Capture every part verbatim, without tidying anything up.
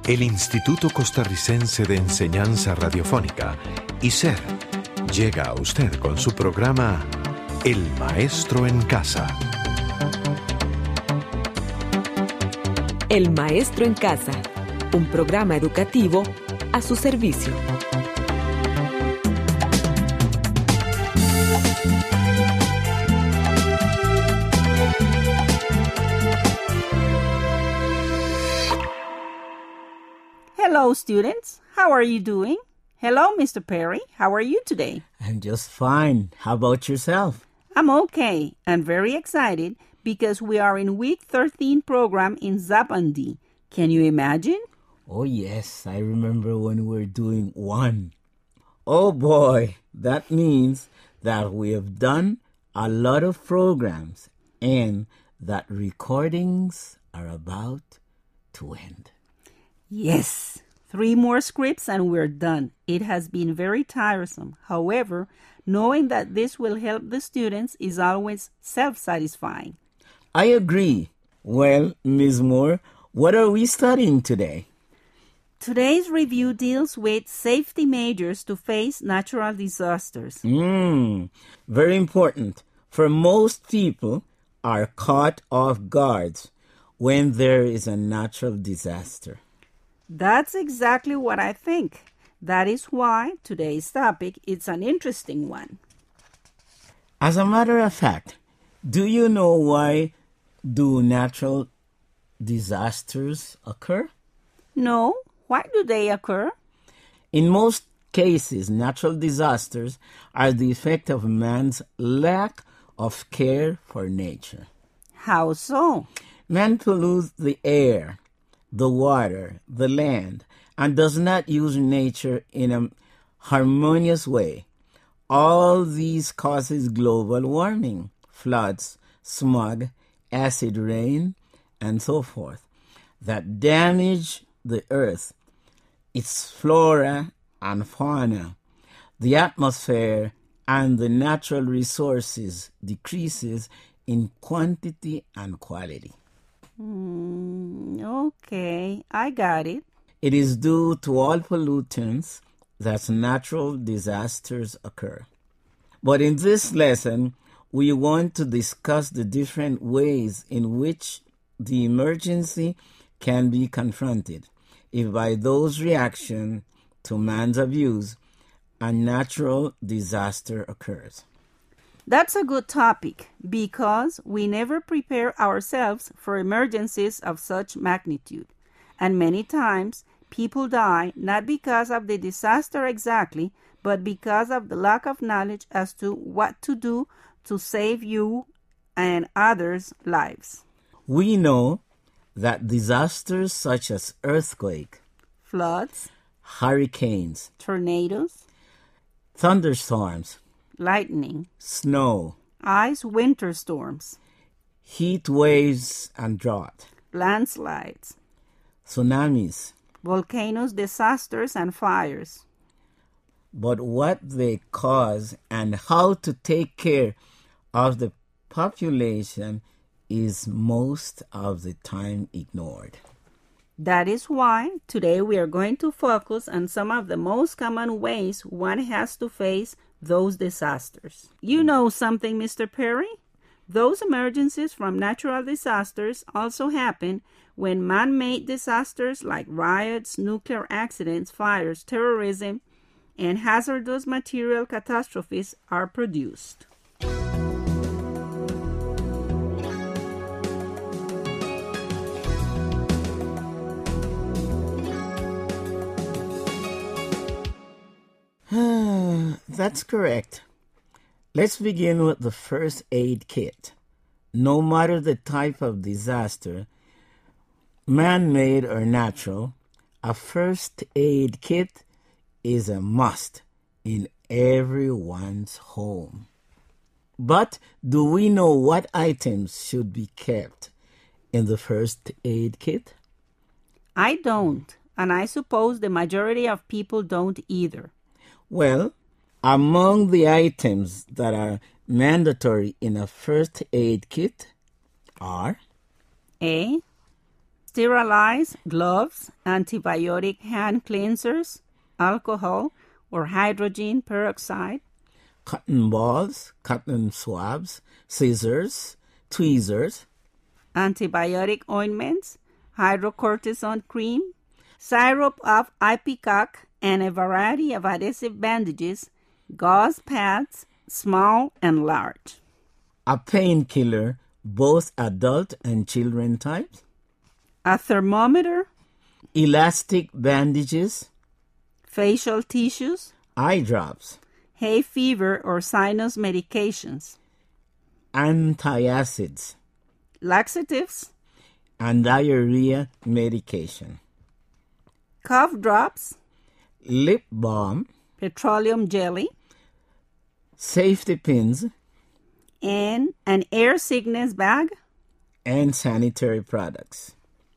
El Instituto Costarricense de Enseñanza Radiofónica, I C E R, llega a usted con su programa El Maestro en Casa. El Maestro en Casa, un programa educativo a su servicio. Hello, students. How are you doing? Hello, Mister Perry. How are you today? I'm just fine. How about yourself? I'm okay and very excited because we are in week thirteen program in Zabandi. Can you imagine? Oh, yes. I remember when we were doing one. Oh, boy. That means that we have done a lot of programs and that recordings are about to end. Yes. Three more scripts and we're done. It has been very tiresome. However, knowing that this will help the students is always self-satisfying. I agree. Well, Miz Moore, what are we studying today? Today's review deals with safety measures to face natural disasters. Hmm, very important. For most people are caught off guard when there is a natural disaster. That's exactly what I think. That is why today's topic is an interesting one. As a matter of fact, do you know why do natural disasters occur? No, why do they occur? In most cases, natural disasters are the effect of man's lack of care for nature. How so? Man pollutes the air, the water, the land, and does not use nature in a harmonious way. All these causes global warming, floods, smog, acid rain, and so forth, that damage the earth, its flora and fauna. The atmosphere and the natural resources decreases in quantity and quality. Mm, okay, I got it. It is due to all pollutants that natural disasters occur. But in this lesson, we want to discuss the different ways in which the emergency can be confronted if by those reaction to man's abuse, a natural disaster occurs. That's a good topic because we never prepare ourselves for emergencies of such magnitude. And many times, people die not because of the disaster exactly, but because of the lack of knowledge as to what to do to save you and others' lives. We know that disasters such as earthquake, floods, hurricanes, tornadoes, thunderstorms, lightning, snow, ice winter storms, heat waves and drought, landslides, tsunamis, volcanoes, disasters, and fires. But what they cause and how to take care of the population is most of the time ignored. That is why today we are going to focus on some of the most common ways one has to face those disasters. You know something, Mister Perry? Those emergencies from natural disasters also happen when man-made disasters like riots, nuclear accidents, fires, terrorism, and hazardous material catastrophes are produced. That's correct. Let's begin with the first aid kit. No matter the type of disaster, man-made or natural, a first aid kit is a must in everyone's home. But do we know what items should be kept in the first aid kit? I don't, and I suppose the majority of people don't either. Well, among the items that are mandatory in a first aid kit are A. sterilize, gloves, antibiotic hand cleansers, alcohol or hydrogen peroxide, cotton balls, cotton swabs, scissors, tweezers, antibiotic ointments, hydrocortisone cream, syrup of ipecac, and a variety of adhesive bandages, gauze pads, small and large. A painkiller, both adult and children types, A thermometer, elastic bandages, facial tissues, eye drops, hay fever or sinus medications, antacids, laxatives, and diarrhea medication, cough drops, lip balm, petroleum jelly, safety pins, and an air sickness bag. and sanitary products.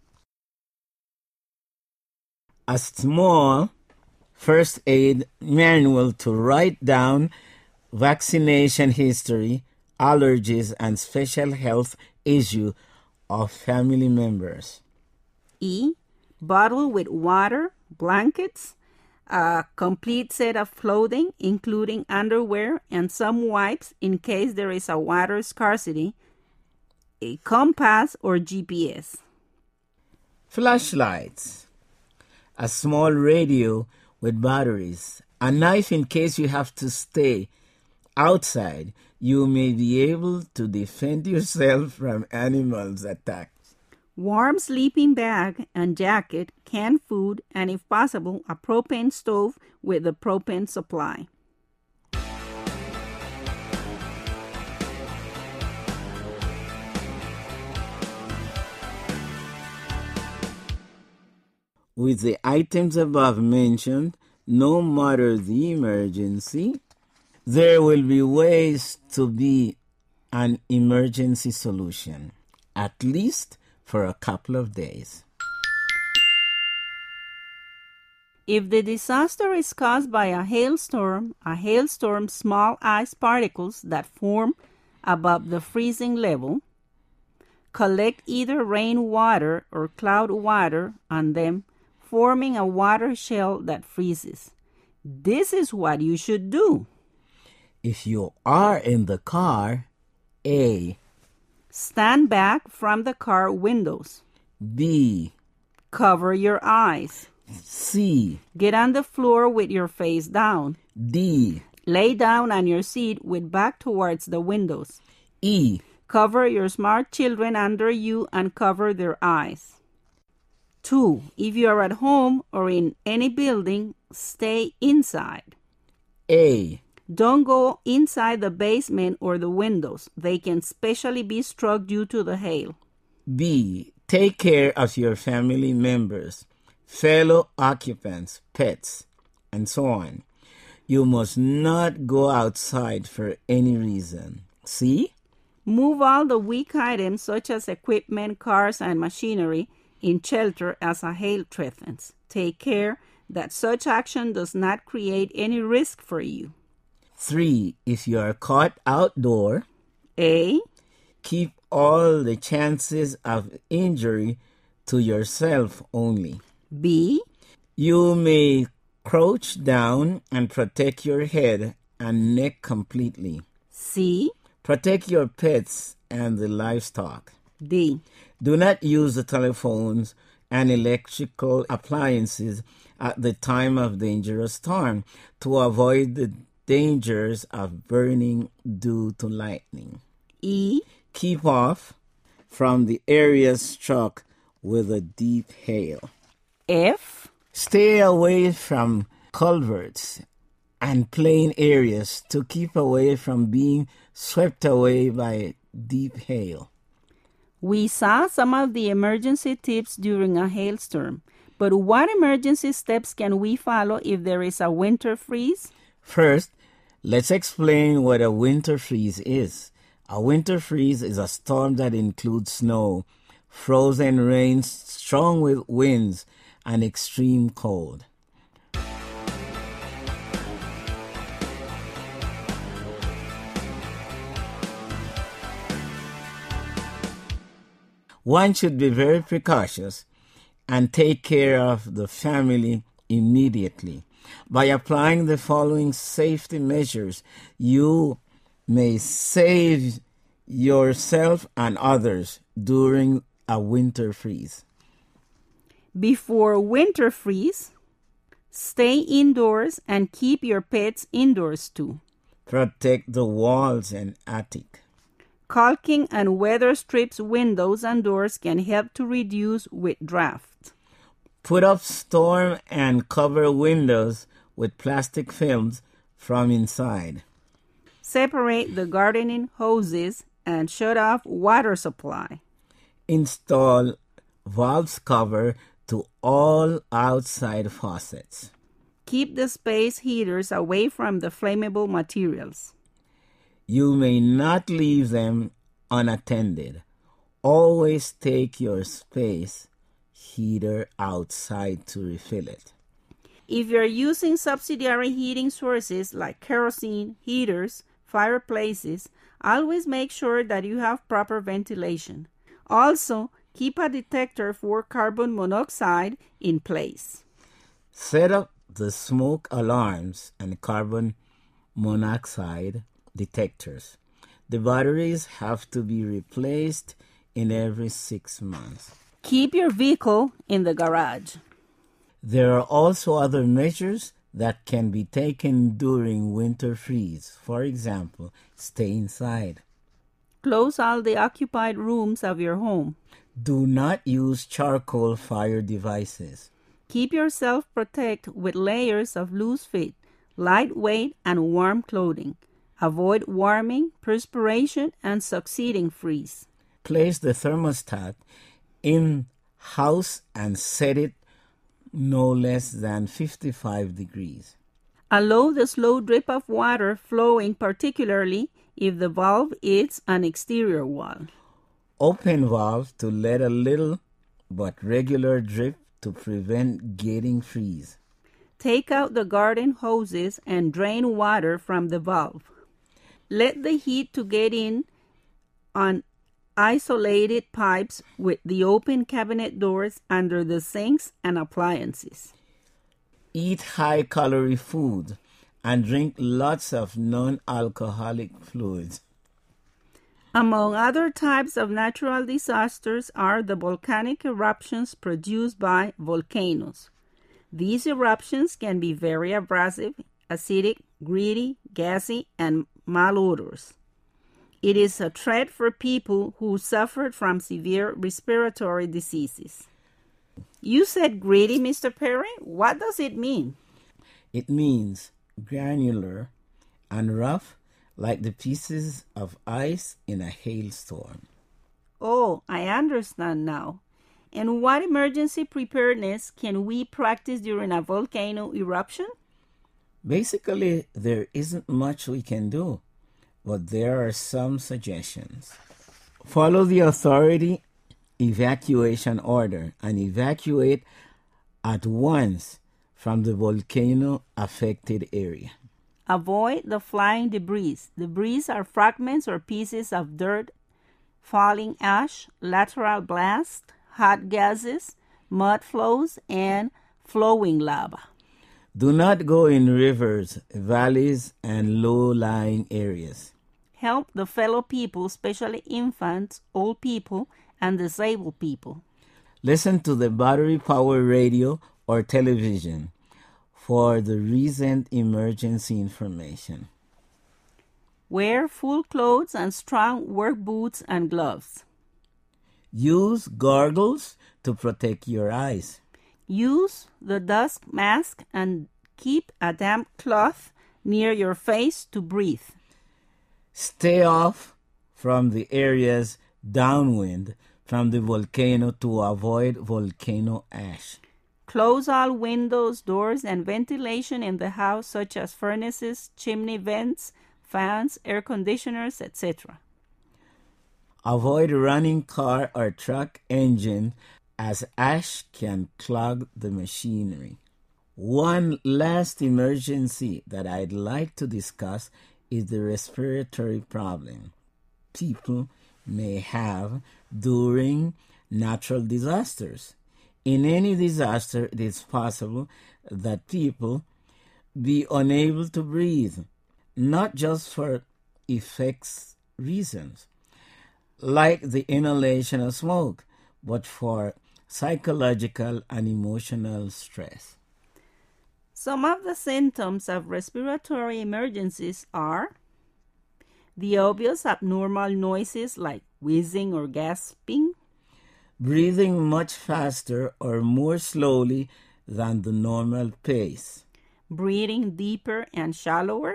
A small first aid manual to write down vaccination history, allergies, and special health issue of family members. E. Bottle with water, blankets, a complete set of clothing, including underwear and some wipes in case there is a water scarcity, a compass or G P S. Flashlights, a small radio with batteries, a knife in case you have to stay outside. You may be able to defend yourself from animals' attacks. Warm sleeping bag and jacket, canned food, and if possible, a propane stove with the propane supply. With the items above mentioned, no matter the emergency, there will be ways to be an emergency solution, at least for a couple of days. If the disaster is caused by a hailstorm, a hailstorm's small ice particles that form above the freezing level collect either rainwater or cloud water on them, forming a water shell that freezes. This is what you should do. If you are in the car, A. Stand back from the car windows. B. Cover your eyes. C. Get on the floor with your face down. D. Lay down on your seat with back towards the windows. E. Cover your smart children under you and cover their eyes. Two, if you are at home or in any building, stay inside. A. Don't go inside the basement or the windows. They can specially be struck due to the hail. B. Take care of your family members, fellow occupants, pets, and so on. You must not go outside for any reason. C. Move all the weak items such as equipment, cars, and machinery in shelter as a hail threatens. Take care that such action does not create any risk for you. Three, if you are caught outdoor, A. keep all the chances of injury to yourself only. B. You may crouch down and protect your head and neck completely. C. Protect your pets and the livestock. D. Do not use the telephones and electrical appliances at the time of dangerous storm to avoid the dangers of burning due to lightning. E. Keep off from the areas struck with a deep hail. F. Stay away from culverts and plain areas to keep away from being swept away by deep hail. We saw some of the emergency tips during a hailstorm, but what emergency steps can we follow if there is a winter freeze? First, let's explain what a winter freeze is. A winter freeze is a storm that includes snow, frozen rain, strong winds, and extreme cold. One should be very precautious and take care of the family immediately. By applying the following safety measures, you may save yourself and others during a winter freeze. Before winter freeze, stay indoors and keep your pets indoors too. Protect the walls and attic. Caulking and weather strips windows and doors can help to reduce wind draft. Put up storm and cover windows with plastic films from inside. Separate the gardening hoses and shut off water supply. Install valves cover to all outside faucets. Keep the space heaters away from the flammable materials. You may not leave them unattended. Always take your space heater outside to refill it. If you're using subsidiary heating sources like kerosene, heaters, fireplaces, always make sure that you have proper ventilation. Also, keep a detector for carbon monoxide in place. Set up the smoke alarms and carbon monoxide detectors. The batteries have to be replaced in every six months. Keep your vehicle in the garage. There are also other measures that can be taken during winter freeze. For example, stay inside. Close all the occupied rooms of your home. Do not use charcoal fire devices. Keep yourself protected with layers of loose fit, lightweight, and warm clothing. Avoid warming, perspiration, and succeeding freeze. Place the thermostat in house and set it no less than fifty-five degrees. Allow the slow drip of water flowing, particularly if the valve is an exterior wall. Open valve to let a little but regular drip to prevent getting freeze. Take out the garden hoses and drain water from the valve. Let the heat to get in on isolated pipes with the open cabinet doors under the sinks and appliances. Eat high-calorie food and drink lots of non-alcoholic fluids. Among other types of natural disasters are the volcanic eruptions produced by volcanoes. These eruptions can be very abrasive, acidic, gritty, gassy, and malodorous. It is a threat for people who suffered from severe respiratory diseases. You said gritty, Mister Perry. What does it mean? It means granular and rough, like the pieces of ice in a hailstorm. Oh, I understand now. And what emergency preparedness can we practice during a volcano eruption? Basically, there isn't much we can do, but there are some suggestions. Follow the authority evacuation order and evacuate at once from the volcano-affected area. Avoid the flying debris. Debris are fragments or pieces of dirt, falling ash, lateral blast, hot gases, mud flows, and flowing lava. Do not go in rivers, valleys, and low-lying areas. Help the fellow people, especially infants, old people, and disabled people. Listen to the battery-powered radio or television for the recent emergency information. Wear full clothes and strong work boots and gloves. Use goggles to protect your eyes. Use the dust mask and keep a damp cloth near your face to breathe. Stay off from the areas downwind from the volcano to avoid volcano ash. Close all windows, doors, and ventilation in the house, such as furnaces, chimney vents, fans, air conditioners, et cetera. Avoid running car or truck engine as ash can clog the machinery. One last emergency that I'd like to discuss is the respiratory problem. People may have during natural disasters. In any disaster, it is possible that people be unable to breathe, not just for effects reasons, like the inhalation of smoke, but for psychological and emotional stress. Some of the symptoms of respiratory emergencies are the obvious abnormal noises like wheezing or gasping, breathing much faster or more slowly than the normal pace, breathing deeper and shallower,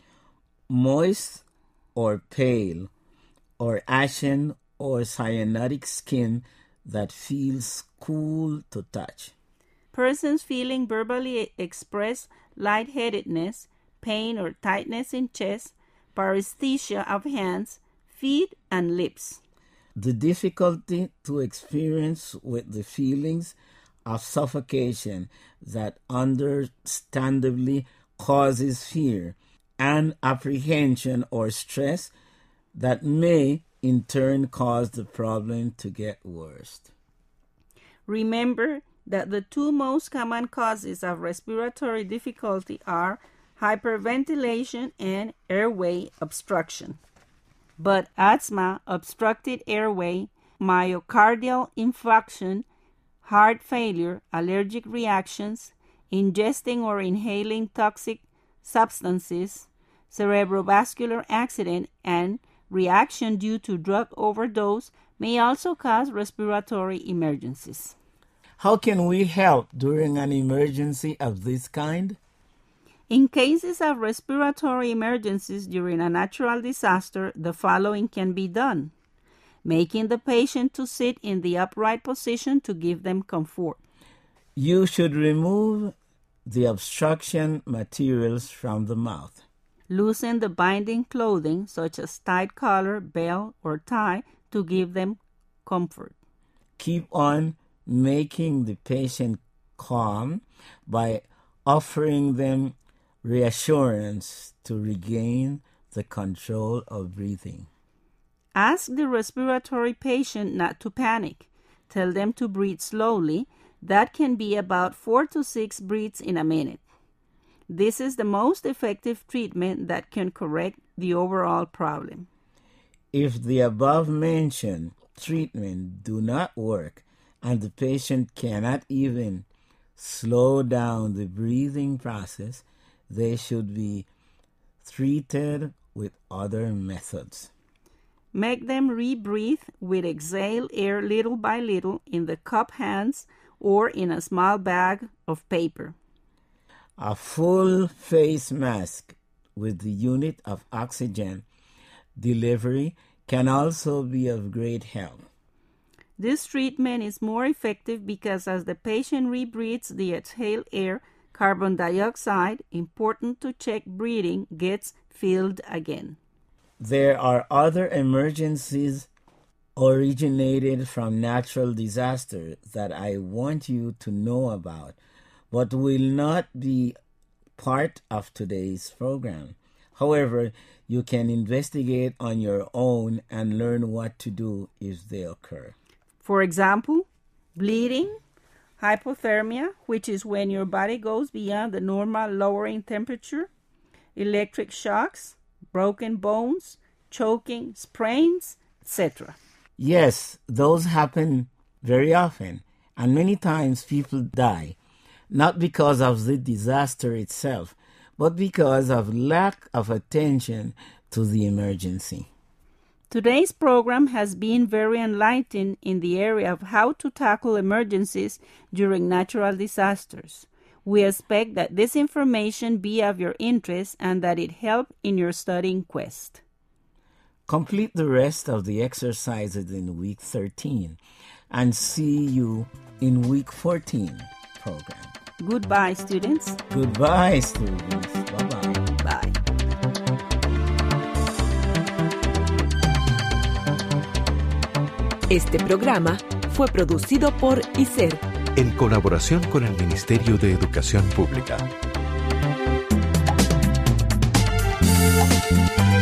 moist or pale or ashen or cyanotic skin that feels cool to touch, persons feeling verbally express lightheadedness, pain or tightness in chest, paresthesia of hands, feet, and lips. The difficulty to experience with the feelings of suffocation that understandably causes fear and apprehension or stress that may in turn cause the problem to get worse. Remember that the two most common causes of respiratory difficulty are hyperventilation and airway obstruction. But asthma, obstructed airway, myocardial infarction, heart failure, allergic reactions, ingesting or inhaling toxic substances, cerebrovascular accident, and reaction due to drug overdose may also cause respiratory emergencies. How can we help during an emergency of this kind? In cases of respiratory emergencies during a natural disaster, the following can be done. Making the patient to sit in the upright position to give them comfort. You should remove the obstruction materials from the mouth. Loosen the binding clothing, such as tight collar, belt, or tie, to give them comfort. Keep on making the patient calm by offering them reassurance to regain the control of breathing. Ask the respiratory patient not to panic. Tell them to breathe slowly. That can be about four to six breaths in a minute. This is the most effective treatment that can correct the overall problem. If the above-mentioned treatment do not work and the patient cannot even slow down the breathing process, they should be treated with other methods. Make them re-breathe with exhale air little by little in the cup hands or in a small bag of paper. A full face mask with the unit of oxygen delivery can also be of great help. This treatment is more effective because as the patient rebreathes the exhaled air, carbon dioxide, important to check breathing, gets filled again. There are other emergencies originated from natural disasters that I want you to know about, but will not be part of today's program. However, you can investigate on your own and learn what to do if they occur. For example, bleeding, hypothermia, which is when your body goes beyond the normal lowering temperature, electric shocks, broken bones, choking, sprains, et cetera. Yes, those happen very often, and many times people die, not because of the disaster itself, but because of lack of attention to the emergency. Today's program has been very enlightening in the area of how to tackle emergencies during natural disasters. We expect that this information be of your interest and that it help in your studying quest. Complete the rest of the exercises in week thirteen and see you in week fourteen program. Goodbye, students. Goodbye, students. Bye-bye. Bye. Este programa fue producido por I S E R en colaboración con el Ministerio de Educación Pública.